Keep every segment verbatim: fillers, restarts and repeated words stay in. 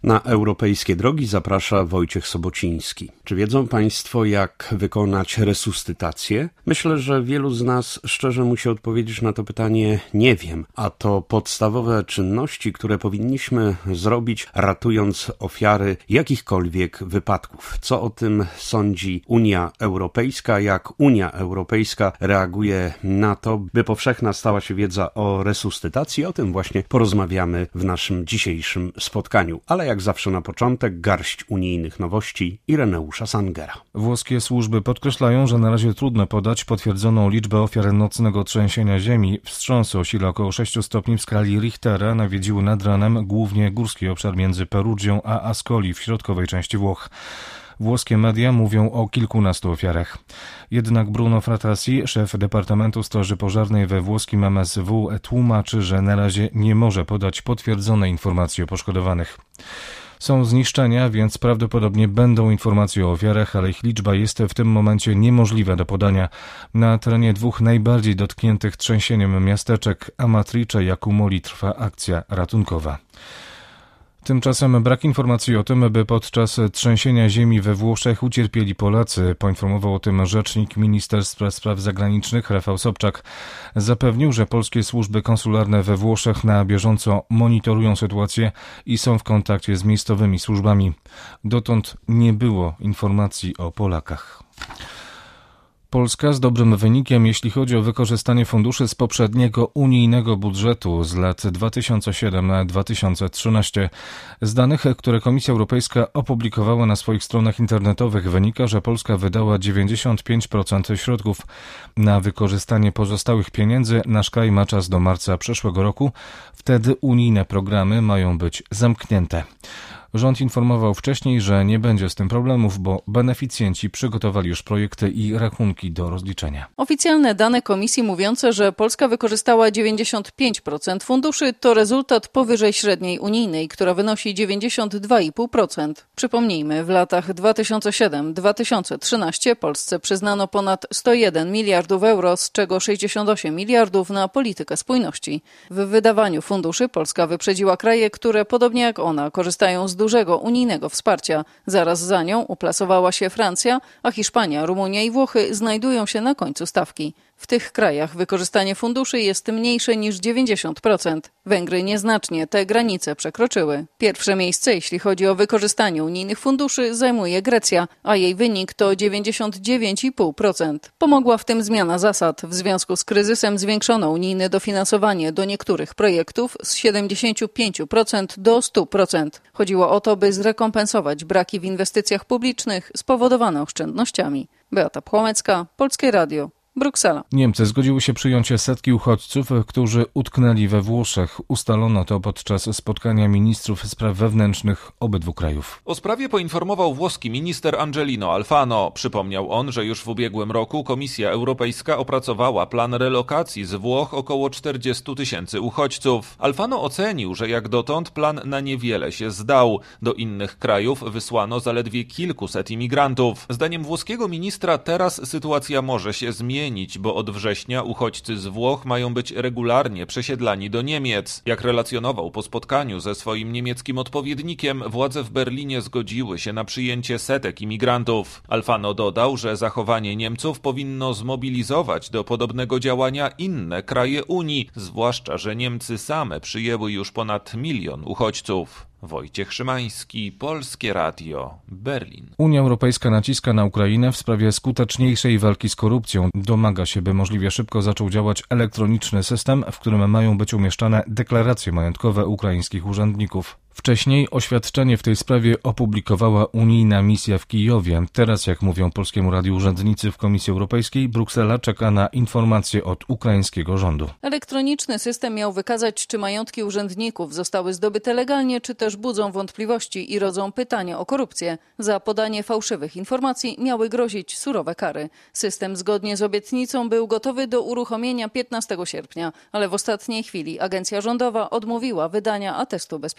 Na europejskie drogi zaprasza Wojciech Sobociński. Czy wiedzą Państwo, jak wykonać resuscytację? Myślę, że wielu z nas szczerze musi odpowiedzieć na to pytanie nie wiem, a to podstawowe czynności, które powinniśmy zrobić, ratując ofiary jakichkolwiek wypadków. Co o tym sądzi Unia Europejska? Jak Unia Europejska reaguje na to, by powszechna stała się wiedza o resuscytacji? O tym właśnie porozmawiamy w naszym dzisiejszym spotkaniu. Ale jak zawsze na początek garść unijnych nowości Ireneusza Sangera. Włoskie służby podkreślają, że na razie trudno podać potwierdzoną liczbę ofiar nocnego trzęsienia ziemi. Wstrząsy o sile około sześciu stopni w skali Richtera nawiedziły nad ranem głównie górski obszar między Peruggią a Ascoli w środkowej części Włoch. Włoskie media mówią o kilkunastu ofiarach. Jednak Bruno Frattasi, szef Departamentu Straży Pożarnej we włoskim M S W, tłumaczy, że na razie nie może podać potwierdzonej informacji o poszkodowanych. Są zniszczenia, więc prawdopodobnie będą informacje o ofiarach, ale ich liczba jest w tym momencie niemożliwa do podania. Na terenie dwóch najbardziej dotkniętych trzęsieniem miasteczek Amatrice i Accumoli trwa akcja ratunkowa. Tymczasem brak informacji o tym, by podczas trzęsienia ziemi we Włoszech ucierpieli Polacy. Poinformował o tym rzecznik Ministerstwa Spraw Zagranicznych Rafał Sobczak. Zapewnił, że polskie służby konsularne we Włoszech na bieżąco monitorują sytuację i są w kontakcie z miejscowymi służbami. Dotąd nie było informacji o Polakach. Polska z dobrym wynikiem, jeśli chodzi o wykorzystanie funduszy z poprzedniego unijnego budżetu z lat dwa tysiące siódmy do dwa tysiące trzynastego. Z danych, które Komisja Europejska opublikowała na swoich stronach internetowych, wynika, że Polska wydała dziewięćdziesiąt pięć procent środków. Na wykorzystanie pozostałych pieniędzy nasz kraj ma czas do marca przyszłego roku. Wtedy unijne programy mają być zamknięte. Rząd informował wcześniej, że nie będzie z tym problemów, bo beneficjenci przygotowali już projekty i rachunki do rozliczenia. Oficjalne dane Komisji mówiące, że Polska wykorzystała dziewięćdziesiąt pięć procent funduszy, to rezultat powyżej średniej unijnej, która wynosi dziewięćdziesiąt dwa i pół procent. Przypomnijmy, w latach dwa tysiące siódmy do dwa tysiące trzynastego Polsce przyznano ponad sto jeden miliardów euro, z czego sześćdziesiąt osiem miliardów na politykę spójności. W wydawaniu funduszy Polska wyprzedziła kraje, które podobnie jak ona korzystają z dużego unijnego wsparcia. Zaraz za nią uplasowała się Francja, a Hiszpania, Rumunia i Włochy znajdują się na końcu stawki. W tych krajach wykorzystanie funduszy jest mniejsze niż dziewięćdziesiąt procent. Węgry nieznacznie te granice przekroczyły. Pierwsze miejsce, jeśli chodzi o wykorzystanie unijnych funduszy, zajmuje Grecja, a jej wynik to dziewięćdziesiąt dziewięć i pół procent. Pomogła w tym zmiana zasad. W związku z kryzysem zwiększono unijne dofinansowanie do niektórych projektów z siedemdziesiąt pięć procent do stu procent. Chodziło o to, by zrekompensować braki w inwestycjach publicznych spowodowane oszczędnościami. Beata Pchłomecka, Polskie Radio. Bruksela. Niemcy zgodziły się przyjąć setki uchodźców, którzy utknęli we Włoszech. Ustalono to podczas spotkania ministrów spraw wewnętrznych obydwu krajów. O sprawie poinformował włoski minister Angelino Alfano. Przypomniał on, że już w ubiegłym roku Komisja Europejska opracowała plan relokacji z Włoch około czterdziestu tysięcy uchodźców. Alfano ocenił, że jak dotąd plan na niewiele się zdał. Do innych krajów wysłano zaledwie kilkuset imigrantów. Zdaniem włoskiego ministra teraz sytuacja może się zmienić, bo od września uchodźcy z Włoch mają być regularnie przesiedlani do Niemiec. Jak relacjonował po spotkaniu ze swoim niemieckim odpowiednikiem, władze w Berlinie zgodziły się na przyjęcie setek imigrantów. Alfano dodał, że zachowanie Niemców powinno zmobilizować do podobnego działania inne kraje Unii, zwłaszcza że Niemcy same przyjęły już ponad milion uchodźców. Wojciech Szymański, Polskie Radio, Berlin. Unia Europejska naciska na Ukrainę w sprawie skuteczniejszej walki z korupcją. Domaga się, by możliwie szybko zaczął działać elektroniczny system, w którym mają być umieszczane deklaracje majątkowe ukraińskich urzędników. Wcześniej oświadczenie w tej sprawie opublikowała unijna misja w Kijowie. Teraz, jak mówią Polskiemu Radiu urzędnicy w Komisji Europejskiej, Bruksela czeka na informacje od ukraińskiego rządu. Elektroniczny system miał wykazać, czy majątki urzędników zostały zdobyte legalnie, czy też budzą wątpliwości i rodzą pytania o korupcję. Za podanie fałszywych informacji miały grozić surowe kary. System zgodnie z obietnicą był gotowy do uruchomienia piętnastego sierpnia, ale w ostatniej chwili agencja rządowa odmówiła wydania atestu bezpieczeństwa.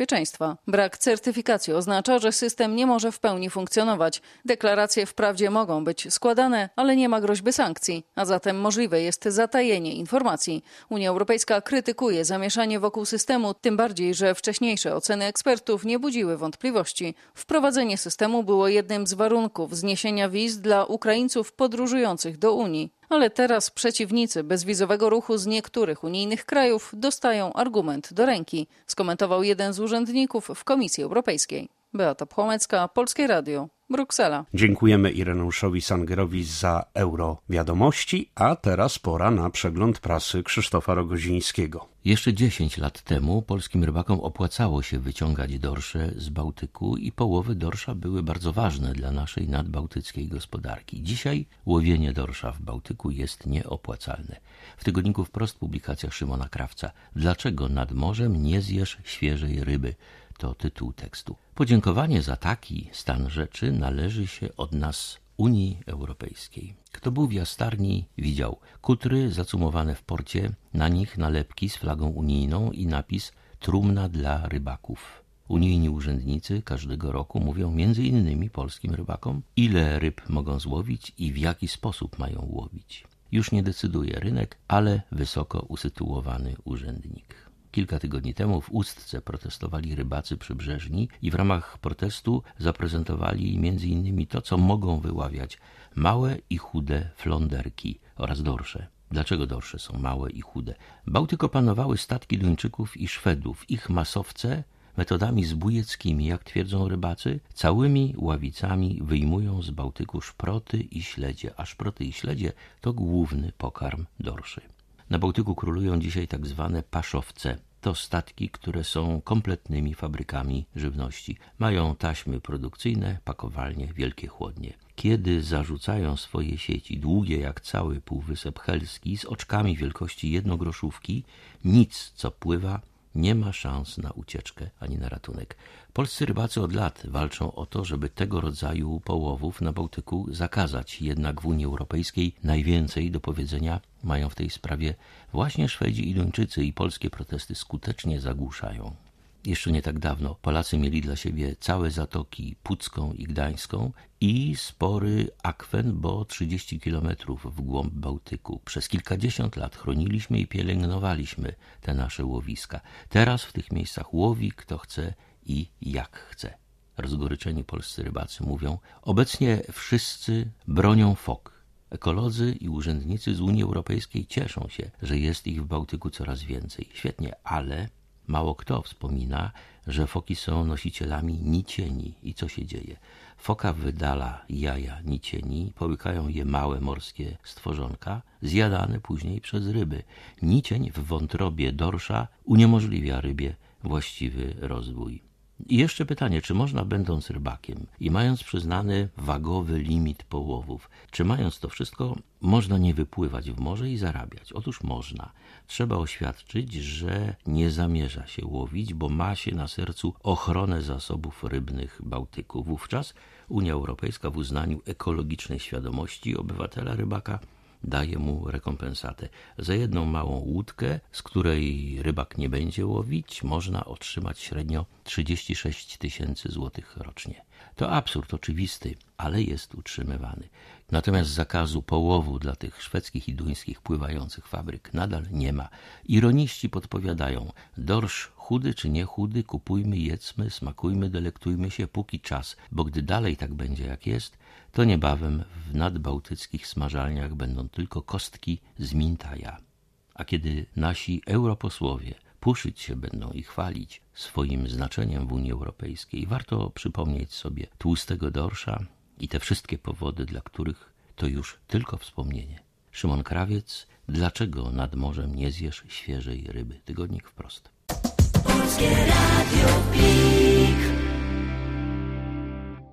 rybołówstwa. Brak certyfikacji oznacza, że system nie może w pełni funkcjonować. Deklaracje wprawdzie mogą być składane, ale nie ma groźby sankcji, a zatem możliwe jest zatajenie informacji. Unia Europejska krytykuje zamieszanie wokół systemu, tym bardziej, że wcześniejsze oceny ekspertów nie budziły wątpliwości. Wprowadzenie systemu było jednym z warunków zniesienia wiz dla Ukraińców podróżujących do Unii. Ale teraz przeciwnicy bezwizowego ruchu z niektórych unijnych krajów dostają argument do ręki, skomentował jeden z urzędników w Komisji Europejskiej. Beata Pchomecka, Polskie Radio, Bruksela. Dziękujemy Ireneuszowi Sangerowi za Eurowiadomości, a teraz pora na przegląd prasy Krzysztofa Rogozińskiego. Jeszcze dziesięć lat temu polskim rybakom opłacało się wyciągać dorsze z Bałtyku i połowy dorsza były bardzo ważne dla naszej nadbałtyckiej gospodarki. Dzisiaj łowienie dorsza w Bałtyku jest nieopłacalne. W tygodniku Wprost publikacja Szymona Krawca. Dlaczego nad morzem nie zjesz świeżej ryby? To tytuł tekstu. Podziękowanie za taki stan rzeczy należy się od nas Unii Europejskiej. Kto był w Jastarni, widział kutry zacumowane w porcie, na nich nalepki z flagą unijną i napis trumna dla rybaków. Unijni urzędnicy każdego roku mówią między innymi polskim rybakom, ile ryb mogą złowić i w jaki sposób mają łowić. Już nie decyduje rynek, ale wysoko usytuowany urzędnik. Kilka tygodni temu w Ustce protestowali rybacy przybrzeżni i w ramach protestu zaprezentowali między innymi to, co mogą wyławiać małe i chude flonderki oraz dorsze. Dlaczego dorsze są małe i chude? Bałtyk opanowały statki Duńczyków i Szwedów. Ich masowce metodami zbójeckimi, jak twierdzą rybacy, całymi ławicami wyjmują z Bałtyku szproty i śledzie, a szproty i śledzie to główny pokarm dorszy. Na Bałtyku królują dzisiaj tak zwane paszowce. To statki, które są kompletnymi fabrykami żywności. Mają taśmy produkcyjne, pakowalnie, wielkie chłodnie. Kiedy zarzucają swoje sieci, długie jak cały Półwysep Helski, z oczkami wielkości jednogroszówki, nic, co pływa, nie ma szans na ucieczkę ani na ratunek. Polscy rybacy od lat walczą o to, żeby tego rodzaju połowów na Bałtyku zakazać. Jednak w Unii Europejskiej najwięcej do powiedzenia mają w tej sprawie właśnie Szwedzi i Duńczycy i polskie protesty skutecznie zagłuszają. Jeszcze nie tak dawno Polacy mieli dla siebie całe zatoki Pucką i Gdańską i spory akwen, bo trzydzieści kilometrów w głąb Bałtyku. Przez kilkadziesiąt lat chroniliśmy i pielęgnowaliśmy te nasze łowiska. Teraz w tych miejscach łowi kto chce i jak chce. Rozgoryczeni polscy rybacy mówią, obecnie wszyscy bronią fok. Ekolodzy i urzędnicy z Unii Europejskiej cieszą się, że jest ich w Bałtyku coraz więcej. Świetnie, ale mało kto wspomina, że foki są nosicielami nicieni. I co się dzieje? Foka wydala jaja nicieni, połykają je małe morskie stworzonka, zjadane później przez ryby. Nicień w wątrobie dorsza uniemożliwia rybie właściwy rozwój. I jeszcze pytanie, czy można, będąc rybakiem i mając przyznany wagowy limit połowów, czy mając to wszystko, można nie wypływać w morze i zarabiać? Otóż można. Trzeba oświadczyć, że nie zamierza się łowić, bo ma się na sercu ochronę zasobów rybnych Bałtyku. Wówczas Unia Europejska w uznaniu ekologicznej świadomości obywatela rybaka daje mu rekompensatę. Za jedną małą łódkę, z której rybak nie będzie łowić, można otrzymać średnio trzydzieści sześć tysięcy złotych rocznie. To absurd oczywisty, ale jest utrzymywany. Natomiast zakazu połowu dla tych szwedzkich i duńskich pływających fabryk nadal nie ma. Ironiści podpowiadają, dorsz chudy czy nie chudy, kupujmy, jedzmy, smakujmy, delektujmy się póki czas, bo gdy dalej tak będzie jak jest, to niebawem w nadbałtyckich smażalniach będą tylko kostki z mintaja. A kiedy nasi europosłowie puszyć się będą i chwalić swoim znaczeniem w Unii Europejskiej, warto przypomnieć sobie tłustego dorsza i te wszystkie powody, dla których to już tylko wspomnienie. Szymon Krawiec, dlaczego nad morzem nie zjesz świeżej ryby? Tygodnik Wprost. Polskie Radio.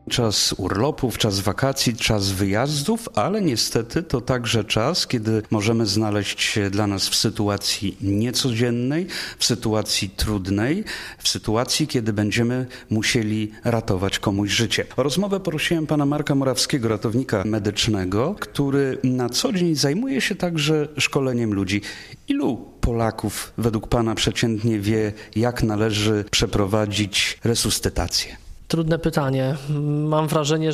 Czas urlopów, czas wakacji, czas wyjazdów, ale niestety to także czas, kiedy możemy znaleźć się dla nas w sytuacji niecodziennej, w sytuacji trudnej, w sytuacji, kiedy będziemy musieli ratować komuś życie. O rozmowę prosiłem pana Marka Morawskiego, ratownika medycznego, który na co dzień zajmuje się także szkoleniem ludzi. Ilu Polaków według pana przeciętnie wie, jak należy przeprowadzić resuscytację? Trudne pytanie. Mam wrażenie,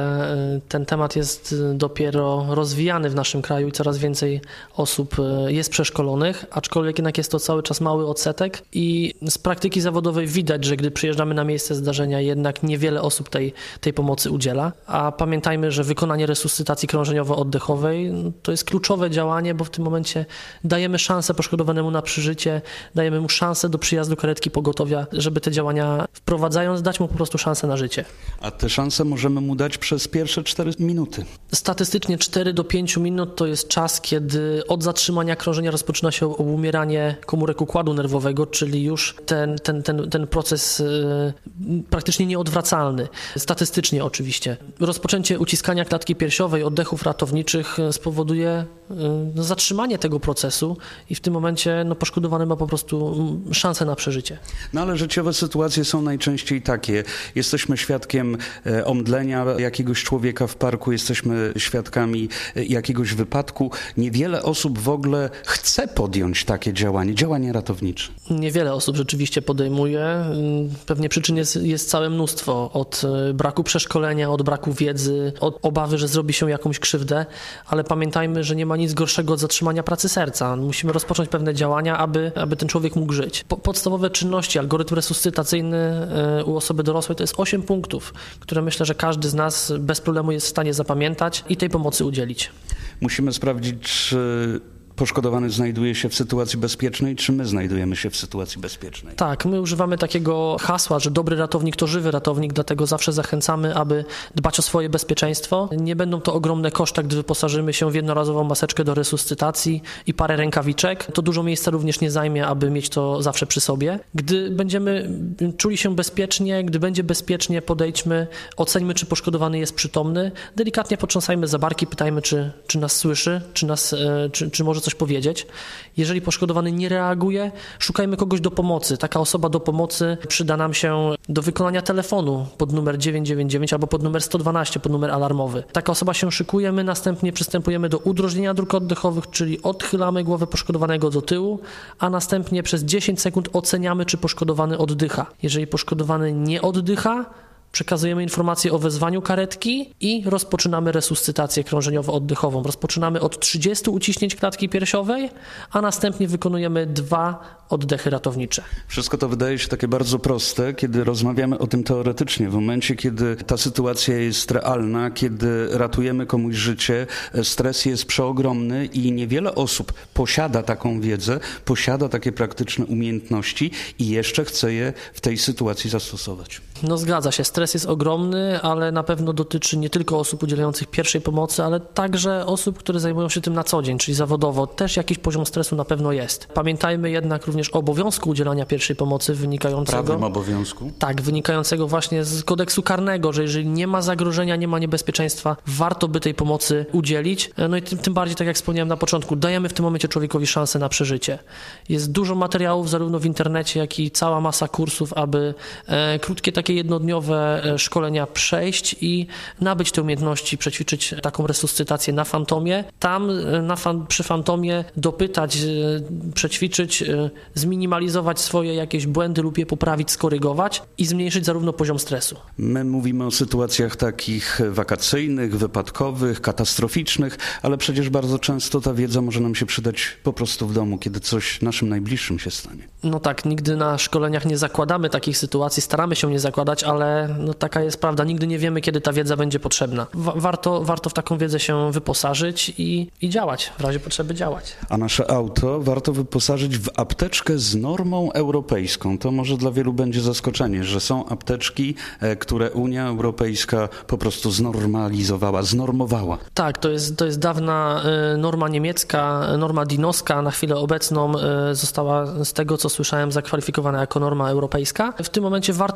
że ten temat jest dopiero rozwijany w naszym kraju i coraz więcej osób jest przeszkolonych, aczkolwiek jednak jest to cały czas mały odsetek i z praktyki zawodowej widać, że gdy przyjeżdżamy na miejsce zdarzenia, jednak niewiele osób tej, tej pomocy udziela. A pamiętajmy, że wykonanie resuscytacji krążeniowo-oddechowej to jest kluczowe działanie, bo w tym momencie dajemy szansę poszkodowanemu na przeżycie, dajemy mu szansę do przyjazdu karetki pogotowia, żeby te działania wprowadzając, dać mu po prostu szansę na życie. A te szanse możemy mu dać przez pierwsze cztery minuty. Statystycznie cztery do pięciu minut to jest czas, kiedy od zatrzymania krążenia rozpoczyna się obumieranie komórek układu nerwowego, czyli już ten, ten, ten, ten proces yy, praktycznie nieodwracalny. Statystycznie oczywiście. Rozpoczęcie uciskania klatki piersiowej, oddechów ratowniczych spowoduje yy, zatrzymanie tego procesu i w tym momencie no, poszkodowany ma po prostu szansę na przeżycie. No ale życiowe sytuacje są najczęściej takie. Jesteśmy świadkiem omdlenia jakiegoś człowieka w parku, jesteśmy świadkami jakiegoś wypadku. Niewiele osób w ogóle chce podjąć takie działanie, działanie ratownicze. Niewiele osób rzeczywiście podejmuje. Pewnie przyczyn jest, jest całe mnóstwo. Od braku przeszkolenia, od braku wiedzy, od obawy, że zrobi się jakąś krzywdę, ale pamiętajmy, że nie ma nic gorszego od zatrzymania pracy serca. Musimy rozpocząć pewne działania, aby, aby ten człowiek mógł żyć. Po, podstawowe czynności, algorytm resuscytacyjny u osoby dorosłej to jest osiem punktów, które myślę, że każdy z nas bez problemu jest w stanie zapamiętać i tej pomocy udzielić. Musimy sprawdzić, czy poszkodowany znajduje się w sytuacji bezpiecznej, czy my znajdujemy się w sytuacji bezpiecznej? Tak, my używamy takiego hasła, że dobry ratownik to żywy ratownik, dlatego zawsze zachęcamy, aby dbać o swoje bezpieczeństwo. Nie będą to ogromne koszta, gdy wyposażymy się w jednorazową maseczkę do resuscytacji i parę rękawiczek. To dużo miejsca również nie zajmie, aby mieć to zawsze przy sobie. Gdy będziemy czuli się bezpiecznie, gdy będzie bezpiecznie, podejdźmy, oceńmy, czy poszkodowany jest przytomny, delikatnie potrząsajmy za barki, pytajmy, czy, czy nas słyszy, czy, nas, czy, czy może coś powiedzieć. Jeżeli poszkodowany nie reaguje, szukajmy kogoś do pomocy. Taka osoba do pomocy przyda nam się do wykonania telefonu pod numer dziewięćset dziewięćdziesiąt dziewięć albo pod numer sto dwanaście, pod numer alarmowy. Taka osoba się szykuje, my następnie przystępujemy do udrożnienia dróg oddechowych, czyli odchylamy głowę poszkodowanego do tyłu, a następnie przez dziesięć sekund oceniamy, czy poszkodowany oddycha. Jeżeli poszkodowany nie oddycha, przekazujemy informację o wezwaniu karetki i rozpoczynamy resuscytację krążeniowo-oddechową. Rozpoczynamy od trzydziestu uciśnięć klatki piersiowej, a następnie wykonujemy dwa oddechy ratownicze. Wszystko to wydaje się takie bardzo proste, kiedy rozmawiamy o tym teoretycznie. W momencie, kiedy ta sytuacja jest realna, kiedy ratujemy komuś życie, stres jest przeogromny i niewiele osób posiada taką wiedzę, posiada takie praktyczne umiejętności i jeszcze chce je w tej sytuacji zastosować. No zgadza się, stres jest ogromny, ale na pewno dotyczy nie tylko osób udzielających pierwszej pomocy, ale także osób, które zajmują się tym na co dzień, czyli zawodowo. Też jakiś poziom stresu na pewno jest. Pamiętajmy jednak również o obowiązku udzielania pierwszej pomocy wynikającego... Prawnym obowiązku? Tak, wynikającego właśnie z kodeksu karnego, że jeżeli nie ma zagrożenia, nie ma niebezpieczeństwa, warto by tej pomocy udzielić. No i tym, tym bardziej, tak jak wspomniałem na początku, dajemy w tym momencie człowiekowi szansę na przeżycie. Jest dużo materiałów zarówno w internecie, jak i cała masa kursów, aby e, krótkie takie jednodniowe szkolenia przejść i nabyć te umiejętności, przećwiczyć taką resuscytację na fantomie. Tam na fan, przy fantomie dopytać, przećwiczyć, zminimalizować swoje jakieś błędy lub je poprawić, skorygować i zmniejszyć zarówno poziom stresu. My mówimy o sytuacjach takich wakacyjnych, wypadkowych, katastroficznych, ale przecież bardzo często ta wiedza może nam się przydać po prostu w domu, kiedy coś naszym najbliższym się stanie. No tak, nigdy na szkoleniach nie zakładamy takich sytuacji, staramy się nie zakładać, ale no taka jest prawda, nigdy nie wiemy, kiedy ta wiedza będzie potrzebna. Wa- warto, warto w taką wiedzę się wyposażyć i, i działać, w razie potrzeby działać. A nasze auto warto wyposażyć w apteczkę z normą europejską. To może dla wielu będzie zaskoczenie, że są apteczki, które Unia Europejska po prostu znormalizowała, znormowała. Tak, to jest, to jest dawna norma niemiecka, norma dinowska, na chwilę obecną została z tego, co słyszałem, zakwalifikowana jako norma europejska. W tym momencie warto taki gotowy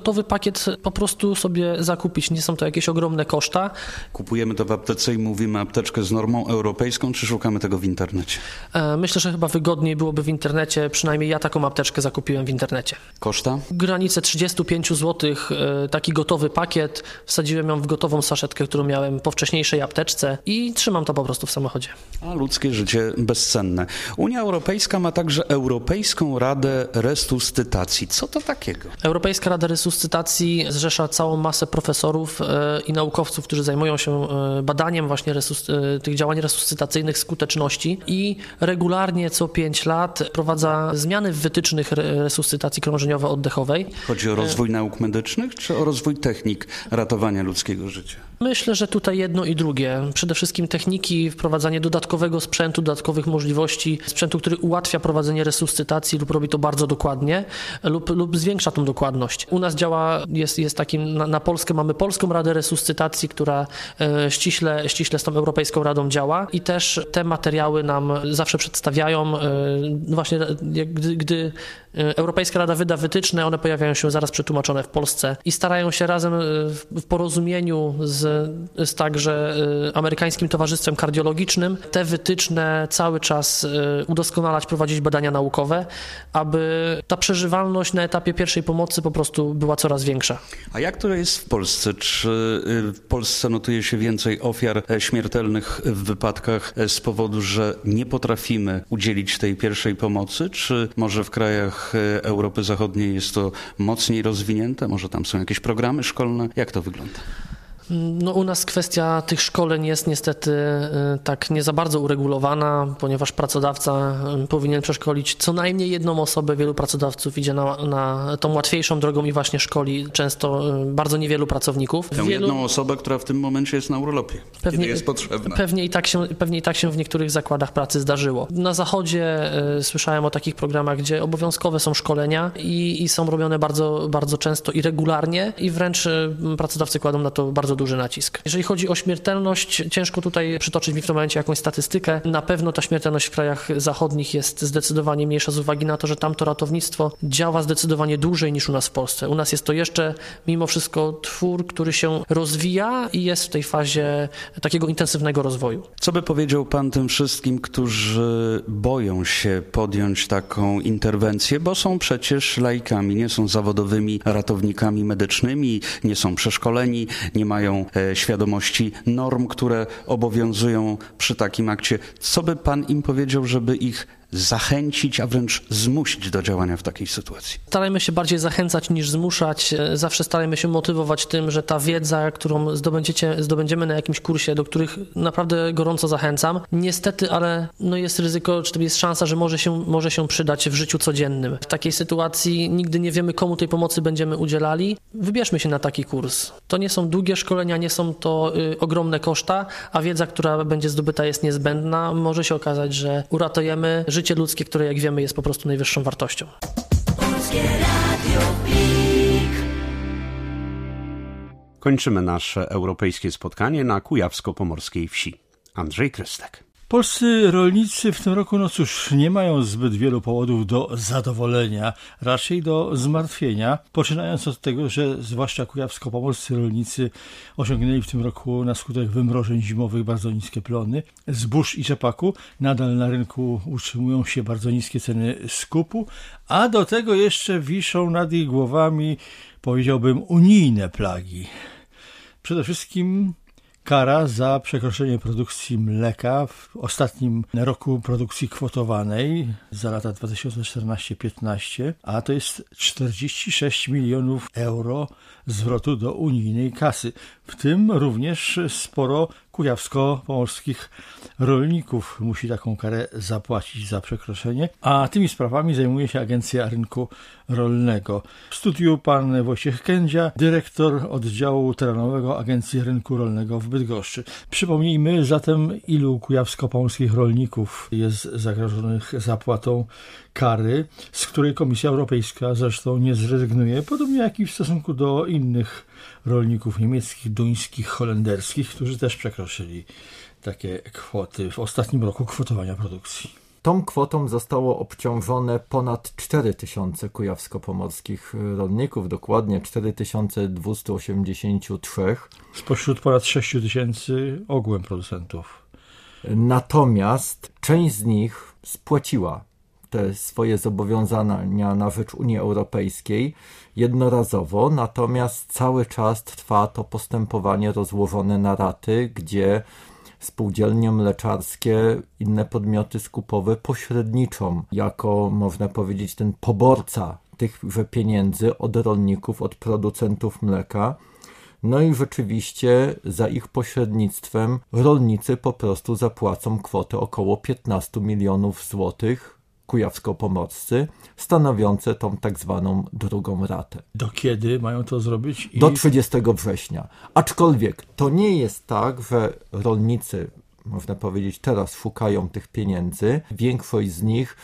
gotowy pakiet po prostu sobie zakupić. Nie są to jakieś ogromne koszta. Kupujemy to w aptece i mówimy apteczkę z normą europejską, czy szukamy tego w internecie? Myślę, że chyba wygodniej byłoby w internecie. Przynajmniej ja taką apteczkę zakupiłem w internecie. Koszta? Granicę trzydzieści pięć złotych, taki gotowy pakiet. Wsadziłem ją w gotową saszetkę, którą miałem po wcześniejszej apteczce i trzymam to po prostu w samochodzie. A ludzkie życie bezcenne. Unia Europejska ma także Europejską Radę Resuscytacji. Co to takiego? Europejska Rada Resuscytacji zrzesza całą masę profesorów i naukowców, którzy zajmują się badaniem właśnie resus- tych działań resuscytacyjnych, skuteczności i regularnie co pięć lat wprowadza zmiany w wytycznych resuscytacji krążeniowo-oddechowej. Chodzi o rozwój nauk medycznych, czy o rozwój technik ratowania ludzkiego życia? Myślę, że tutaj jedno i drugie. Przede wszystkim techniki, wprowadzanie dodatkowego sprzętu, dodatkowych możliwości, sprzętu, który ułatwia prowadzenie resuscytacji lub robi to bardzo dokładnie lub, lub zwiększa tą dokładność. U nas działa, jest, jest takim, na, na Polskę mamy Polską Radę Resuscytacji, która e, ściśle, ściśle z tą Europejską Radą działa i też te materiały nam zawsze przedstawiają. E, właśnie gdy, gdy Europejska Rada wyda wytyczne, one pojawiają się zaraz przetłumaczone w Polsce i starają się razem w porozumieniu z, z także amerykańskim Towarzystwem Kardiologicznym te wytyczne cały czas udoskonalać, prowadzić badania naukowe, aby ta przeżywalność na etapie pierwszej pomocy po prostu była coraz większa. A jak to jest w Polsce? Czy w Polsce notuje się więcej ofiar śmiertelnych w wypadkach z powodu, że nie potrafimy udzielić tej pierwszej pomocy? Czy może w krajach Europy Zachodniej jest to mocniej rozwinięte? Może tam są jakieś programy szkolne? Jak to wygląda? No u nas kwestia tych szkoleń jest niestety tak nie za bardzo uregulowana, ponieważ pracodawca powinien przeszkolić co najmniej jedną osobę. Wielu pracodawców idzie na, na tą łatwiejszą drogą i właśnie szkoli często bardzo niewielu pracowników. Tę Wielu... jedną osobę, która w tym momencie jest na urlopie, pewnie, kiedy jest potrzebna. Pewnie i, tak się, pewnie i tak się w niektórych zakładach pracy zdarzyło. Na Zachodzie y, słyszałem o takich programach, gdzie obowiązkowe są szkolenia i, i są robione bardzo, bardzo często i regularnie i wręcz y, pracodawcy kładą na to bardzo duży nacisk. Jeżeli chodzi o śmiertelność, ciężko tutaj przytoczyć mi w tym momencie jakąś statystykę. Na pewno ta śmiertelność w krajach zachodnich jest zdecydowanie mniejsza z uwagi na to, że tam to ratownictwo działa zdecydowanie dłużej niż u nas w Polsce. U nas jest to jeszcze mimo wszystko twór, który się rozwija i jest w tej fazie takiego intensywnego rozwoju. Co by powiedział pan tym wszystkim, którzy boją się podjąć taką interwencję, bo są przecież laikami, nie są zawodowymi ratownikami medycznymi, nie są przeszkoleni, nie mają świadomości norm, które obowiązują przy takim akcie. Co by pan im powiedział, żeby ich zachęcić, a wręcz zmusić do działania w takiej sytuacji? Starajmy się bardziej zachęcać niż zmuszać. Zawsze starajmy się motywować tym, że ta wiedza, którą zdobędziecie, zdobędziemy na jakimś kursie, do których naprawdę gorąco zachęcam, niestety, ale no jest ryzyko, czy to jest szansa, że może się, może się przydać w życiu codziennym. W takiej sytuacji nigdy nie wiemy, komu tej pomocy będziemy udzielali. Wybierzmy się na taki kurs. To nie są długie szkolenia, nie są to y, ogromne koszta, a wiedza, która będzie zdobyta, jest niezbędna. Może się okazać, że uratujemy życie Życie ludzkie, które jak wiemy jest po prostu najwyższą wartością. Kończymy nasze europejskie spotkanie na kujawsko-pomorskiej wsi. Andrzej Krystek. Polscy rolnicy w tym roku, no cóż, nie mają zbyt wielu powodów do zadowolenia, raczej do zmartwienia, poczynając od tego, że zwłaszcza kujawsko-pomorscy rolnicy osiągnęli w tym roku na skutek wymrożeń zimowych bardzo niskie plony zbóż i rzepaku. Nadal na rynku utrzymują się bardzo niskie ceny skupu, a do tego jeszcze wiszą nad ich głowami, powiedziałbym, unijne plagi. Przede wszystkim kara za przekroczenie produkcji mleka w ostatnim roku produkcji kwotowanej za lata dwa tysiące czternaście piętnaście, a to jest czterdzieści sześć milionów euro zwrotu do unijnej kasy. W tym również sporo kujawsko-pomorskich rolników musi taką karę zapłacić za przekroczenie, a tymi sprawami zajmuje się Agencja Rynku Rolnego. W studiu pan Wojciech Kędzia, dyrektor oddziału terenowego Agencji Rynku Rolnego w Bydgoszczy. Przypomnijmy zatem, ilu kujawsko-pomorskich rolników jest zagrożonych zapłatą kary, z której Komisja Europejska zresztą nie zrezygnuje, podobnie jak i w stosunku do innych rolników niemieckich, duńskich, holenderskich, którzy też przekroczyli takie kwoty w ostatnim roku kwotowania produkcji. Tą kwotą zostało obciążone ponad cztery tysiące kujawsko-pomorskich rolników, dokładnie cztery tysiące dwieście osiemdziesiąt trzy. Spośród ponad sześć tysięcy ogółem producentów. Natomiast część z nich spłaciła te swoje zobowiązania na rzecz Unii Europejskiej jednorazowo, natomiast cały czas trwa to postępowanie rozłożone na raty, gdzie spółdzielnie mleczarskie, inne podmioty skupowe pośredniczą jako, można powiedzieć, ten poborca tychże pieniędzy od rolników, od producentów mleka. No i rzeczywiście za ich pośrednictwem rolnicy po prostu zapłacą kwotę około piętnaście milionów złotych, kujawsko-pomorscy, stanowiące tą tak zwaną drugą ratę. Do kiedy mają to zrobić? I... Do trzydziestego września. Aczkolwiek to nie jest tak, że rolnicy, można powiedzieć, teraz szukają tych pieniędzy. Większość z nich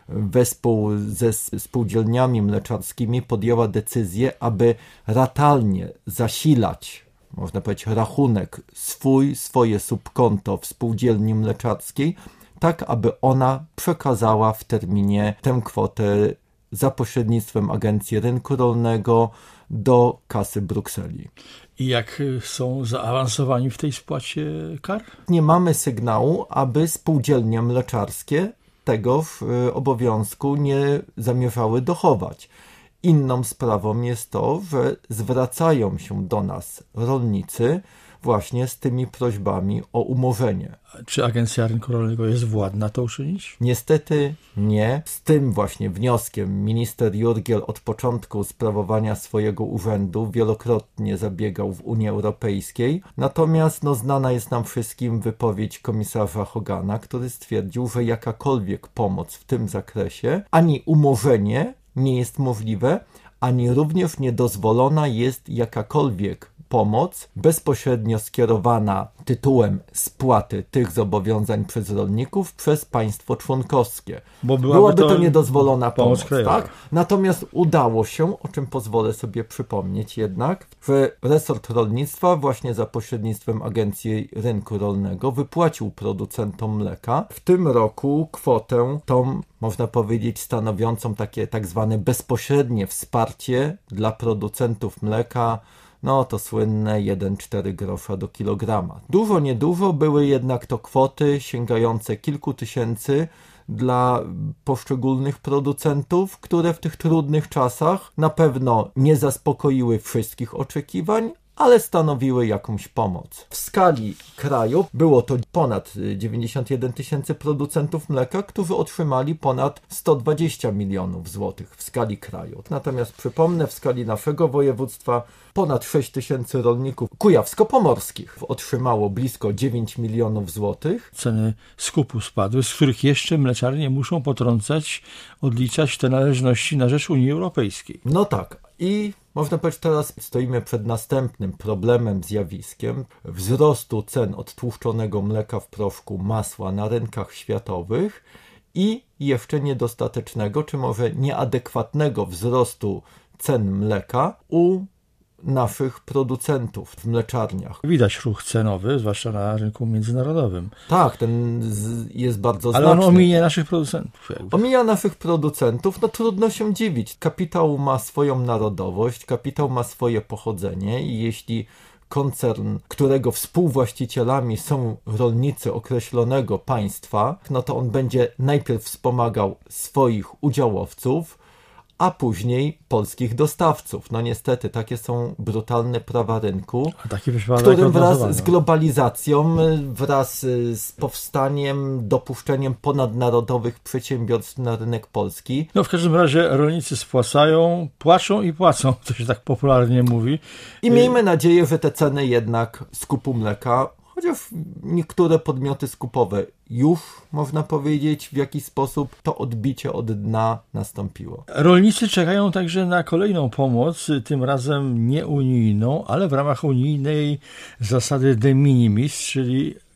wespół ze spółdzielniami mleczarskimi podjęła decyzję, aby ratalnie zasilać, można powiedzieć, rachunek swój, swoje subkonto w spółdzielni mleczarskiej, tak aby ona przekazała w terminie tę kwotę za pośrednictwem Agencji Rynku Rolnego do kasy Brukseli. I jak są zaawansowani w tej spłacie kar? Nie mamy sygnału, aby spółdzielnie mleczarskie tego w obowiązku nie zamierzały dochować. Inną sprawą jest to, że zwracają się do nas rolnicy właśnie z tymi prośbami o umorzenie. Czy Agencja Rynku Rolnego jest władna to uczynić? Niestety nie. Z tym właśnie wnioskiem minister Jurgiel od początku sprawowania swojego urzędu wielokrotnie zabiegał w Unii Europejskiej. Natomiast no, znana jest nam wszystkim wypowiedź komisarza Hogana, który stwierdził, że jakakolwiek pomoc w tym zakresie, ani umorzenie nie jest możliwe, ani również niedozwolona jest jakakolwiek pomoc bezpośrednio skierowana tytułem spłaty tych zobowiązań przez rolników przez państwo członkowskie. Bo byłaby, byłaby to, to niedozwolona pomoc, pomoc tak? Natomiast udało się, o czym pozwolę sobie przypomnieć jednak, że resort rolnictwa właśnie za pośrednictwem Agencji Rynku Rolnego wypłacił producentom mleka w tym roku kwotę tą, można powiedzieć, stanowiącą takie tak zwane bezpośrednie wsparcie dla producentów mleka. No to słynne jeden przecinek cztery grosza do kilograma. Dużo, niedużo były jednak to kwoty sięgające kilku tysięcy dla poszczególnych producentów, które w tych trudnych czasach na pewno nie zaspokoiły wszystkich oczekiwań, ale stanowiły jakąś pomoc. W skali kraju było to ponad dziewięćdziesiąt jeden tysięcy producentów mleka, którzy otrzymali ponad sto dwadzieścia milionów złotych w skali kraju. Natomiast przypomnę, w skali naszego województwa ponad sześć tysięcy rolników kujawsko-pomorskich otrzymało blisko dziewięć milionów złotych. Ceny skupu spadły, z których jeszcze mleczarnie muszą potrącać, odliczać te należności na rzecz Unii Europejskiej. No tak. I można powiedzieć, teraz stoimy przed następnym problemem, zjawiskiem wzrostu cen odtłuszczonego mleka w proszku, masła na rynkach światowych i jeszcze niedostatecznego, czy może nieadekwatnego wzrostu cen mleka u naszych producentów w mleczarniach. Widać ruch cenowy, zwłaszcza na rynku międzynarodowym. Tak, ten jest bardzo Ale znaczny. Ale on ominie naszych producentów. Jakby. Omija naszych producentów, no trudno się dziwić. Kapitał ma swoją narodowość, kapitał ma swoje pochodzenie i jeśli koncern, którego współwłaścicielami są rolnicy określonego państwa, no to on będzie najpierw wspomagał swoich udziałowców, a później polskich dostawców. No niestety, takie są brutalne prawa rynku, którym wraz z globalizacją, wraz z powstaniem, dopuszczeniem ponadnarodowych przedsiębiorstw na rynek polski. No w każdym razie rolnicy spłacają, płaczą i płacą, to się tak popularnie mówi. I miejmy nadzieję, że te ceny jednak skupu mleka, chociaż niektóre podmioty skupowe już, można powiedzieć, w jakiś sposób to odbicie od dna nastąpiło. Rolnicy czekają także na kolejną pomoc, tym razem nie unijną, ale w ramach unijnej zasady de minimis, czyli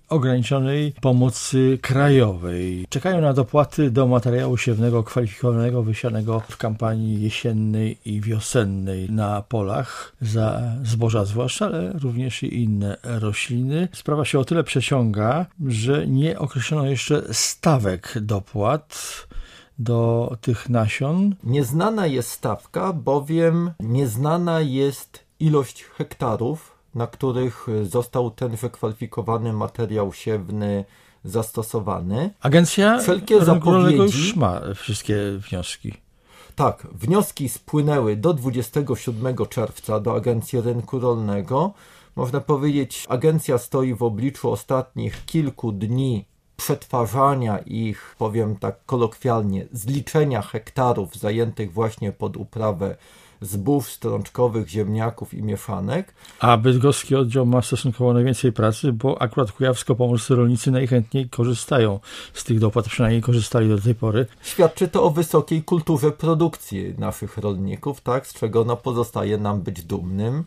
ograniczonej pomocy krajowej. Czekają na dopłaty do materiału siewnego kwalifikowanego wysianego w kampanii jesiennej i wiosennej na polach za zboża zwłaszcza, ale również i inne rośliny. Sprawa się o tyle przeciąga, że nie określono jeszcze stawek dopłat do tych nasion. Nieznana jest stawka, bowiem nieznana jest ilość hektarów, na których został ten wykwalifikowany materiał siewny zastosowany. Agencja Wszelkie zapowiedzi już ma wszystkie wnioski. Tak, wnioski spłynęły do dwudziestego siódmego czerwca do Agencji Rynku Rolnego. Można powiedzieć, agencja stoi w obliczu ostatnich kilku dni przetwarzania ich, powiem tak kolokwialnie, zliczenia hektarów zajętych właśnie pod uprawę zbóż strączkowych, ziemniaków i mieszanek. A bydgoski oddział ma stosunkowo najwięcej pracy, bo akurat kujawsko-pomorscy rolnicy najchętniej korzystają z tych dopłat, przynajmniej korzystali do tej pory. Świadczy to o wysokiej kulturze produkcji naszych rolników, tak, z czego no, pozostaje nam być dumnym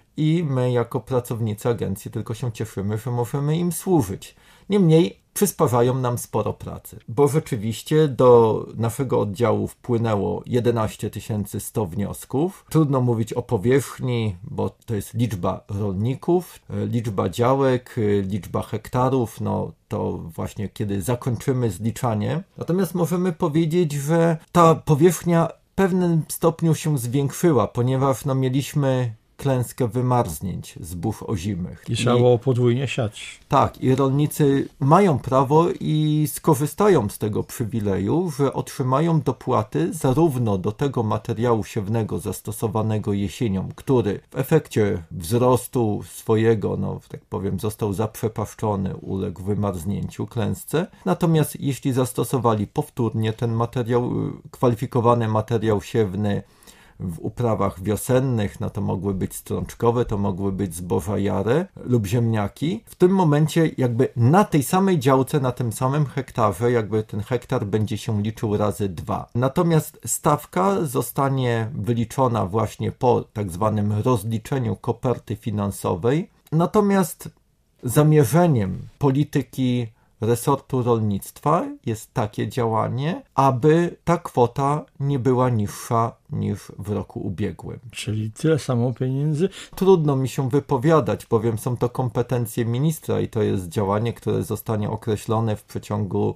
i my jako pracownicy agencji tylko się cieszymy, że możemy im służyć. Niemniej przysparzają nam sporo pracy, bo rzeczywiście do naszego oddziału wpłynęło jedenaście tysięcy sto wniosków. Trudno mówić o powierzchni, bo to jest liczba rolników, liczba działek, liczba hektarów, no to właśnie kiedy zakończymy zliczanie. Natomiast możemy powiedzieć, że ta powierzchnia w pewnym stopniu się zwiększyła, ponieważ no, mieliśmy klęskę wymarznięć zbóż ozimych. I trzeba było podwójnie siać. Tak, i rolnicy mają prawo i skorzystają z tego przywileju, że otrzymają dopłaty zarówno do tego materiału siewnego zastosowanego jesienią, który w efekcie wzrostu swojego, no tak powiem, został zaprzepaszczony, uległ wymarznięciu, klęsce. Natomiast jeśli zastosowali powtórnie ten materiał, kwalifikowany materiał siewny w uprawach wiosennych, no to mogły być strączkowe, to mogły być zboża jare lub ziemniaki. W tym momencie jakby na tej samej działce, na tym samym hektarze, jakby ten hektar będzie się liczył razy dwa. Natomiast stawka zostanie wyliczona właśnie po tak zwanym rozliczeniu koperty finansowej. Natomiast zamierzeniem polityki resortu rolnictwa jest takie działanie, aby ta kwota nie była niższa niż w roku ubiegłym. Czyli tyle samo pieniędzy? Trudno mi się wypowiadać, bowiem są to kompetencje ministra i to jest działanie, które zostanie określone w przeciągu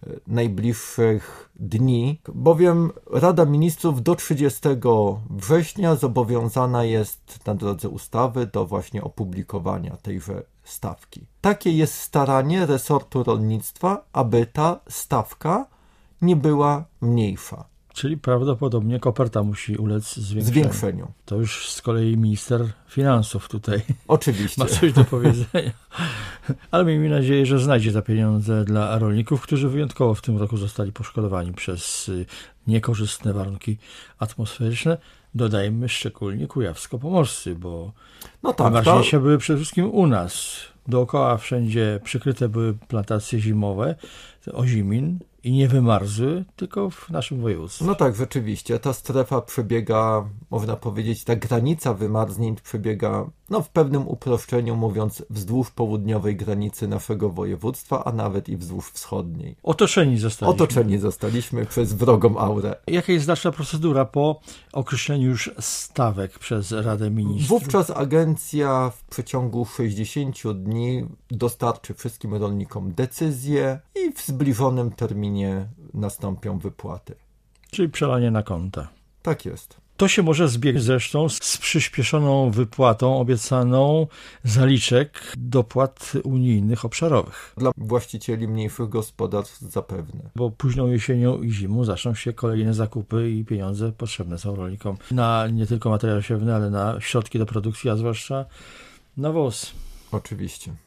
najbliższych dni, bowiem Rada Ministrów do trzydziestego września zobowiązana jest na drodze ustawy do właśnie opublikowania tejże stawki. Takie jest staranie resortu rolnictwa, aby ta stawka nie była mniejsza. Czyli prawdopodobnie koperta musi ulec zwiększeniu. Zwiększeniu. To już z kolei minister finansów tutaj Oczywiście ma coś do powiedzenia. Ale miejmy nadzieję, że znajdzie te pieniądze dla rolników, którzy wyjątkowo w tym roku zostali poszkodowani przez niekorzystne warunki atmosferyczne. Dodajmy szczególnie kujawsko-pomorscy, bo no tak, najważniejsze to... były przede wszystkim u nas. Dookoła wszędzie przykryte były plantacje zimowe, ozimin, i nie wymarzły, tylko w naszym województwie. No tak, rzeczywiście. Ta strefa przebiega, można powiedzieć, ta granica wymarznięć przebiega, no w pewnym uproszczeniu mówiąc, wzdłuż południowej granicy naszego województwa, a nawet i wzdłuż wschodniej. Otoczeni zostaliśmy. Otoczeni zostaliśmy przez wrogą aurę. Jaka jest dalsza procedura po określeniu już stawek przez Radę Ministrów? Wówczas agencja w przeciągu sześćdziesięciu dni dostarczy wszystkim rolnikom decyzję i w zbliżonym terminie nastąpią wypłaty. Czyli przelanie na konta. Tak jest. To się może zbiec zresztą z przyspieszoną wypłatą obiecaną zaliczek dopłat unijnych obszarowych. Dla właścicieli mniejszych gospodarstw zapewne. Bo późną jesienią i zimą zaczną się kolejne zakupy i pieniądze potrzebne są rolnikom na nie tylko materiał siewny, ale na środki do produkcji, a zwłaszcza nawóz. Oczywiście.